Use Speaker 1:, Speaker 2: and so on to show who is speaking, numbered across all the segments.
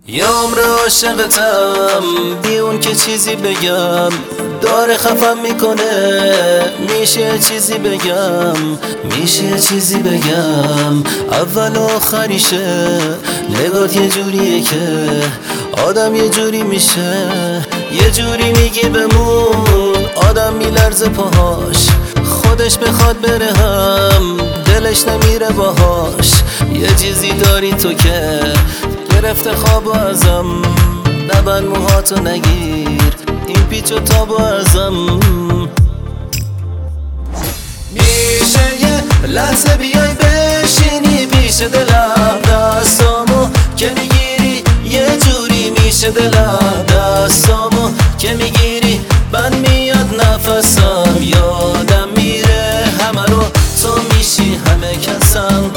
Speaker 1: یه عمر عاشقتم بی اون که چیزی بگم داره خفم میکنه. میشه چیزی بگم، میشه چیزی بگم، اول و آخریشه. نگات یه جوریه که آدم یه جوری میشه، یه جوری میگی بمون آدم میلرزه پاهاش. خودش بخواد بره هم دلش نمیره باهاش. یه چیزی داری تو که گرفته خوابو ازم، نبند موهاتو نگیر این پیچ و تابو ازم. میشه یه لحظه بیای بشینی پیش دلم، دستامو که میگیری یه جوری میشه دلم، دستامو که میگیری بند میاد نفسم، یادم میره همه رو تو میشی همه کسم.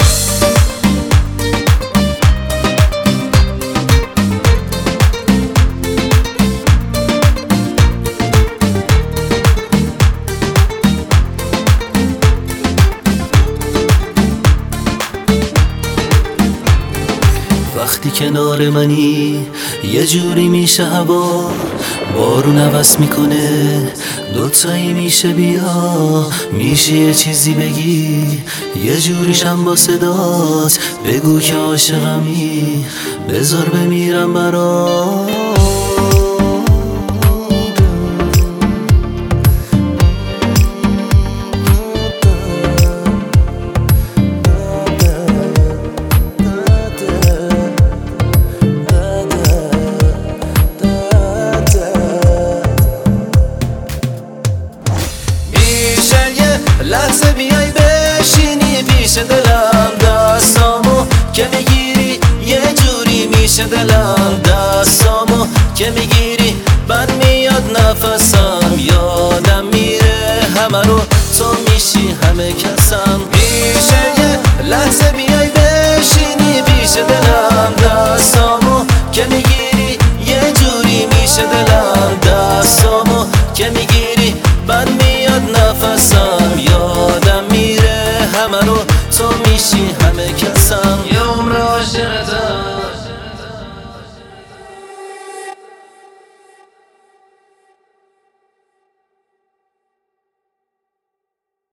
Speaker 1: وقتی کنار منی یه جوری میشه هوا، بارون عوض میکنه دوتایی میشه بیا. میشه یه چیزی بگی یه جوریشم با صدات، بگو که عاشقمی بذار بمیرم برات. لحظه بیای بشینی پیش دلم، دستامو که میگیری یه جوری میشه دلم، دستامو که میگیری بند میاد نفسم، یادم میره همه رو تو میشی همه کسم. میشه یه لحظه بیای بشینی پیش دلم، دستامو که میگیری یه جوری میشه دلم، دستامو که میگیری